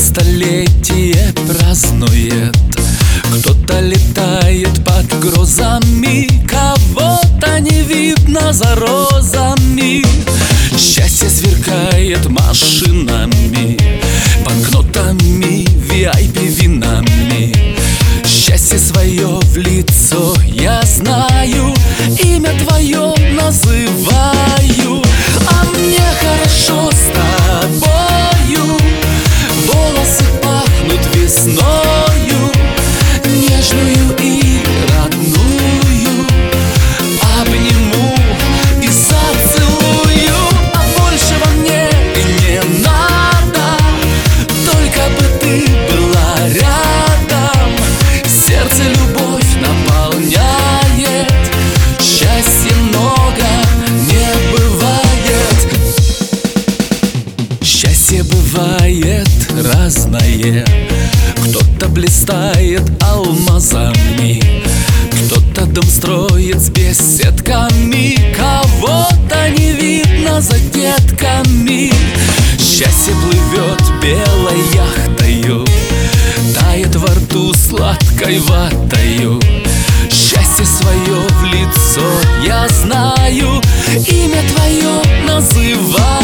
столетие празднует. Кто-то летает под грозами, кого-то не видно за розами. Счастье сверкает машинами, банкнотами, VIP винами. Счастье свое в лицо я знаю, имя твое называю. А мне хорошо с тобою, волосы пахнут весною, нежную и родную. Обниму и зацелую, а большего мне и не надо, только бы ты была рядом. Сердце любовь наполняет, счастья много не бывает. Счастье бывает разное, кто-то блистает алмазами, кто-то дом строит с беседками, кого-то не видно за детками. Счастье плывет белой яхтою, тает во рту сладкой ватою. Счастье свое в лицо я знаю, имя твое называю.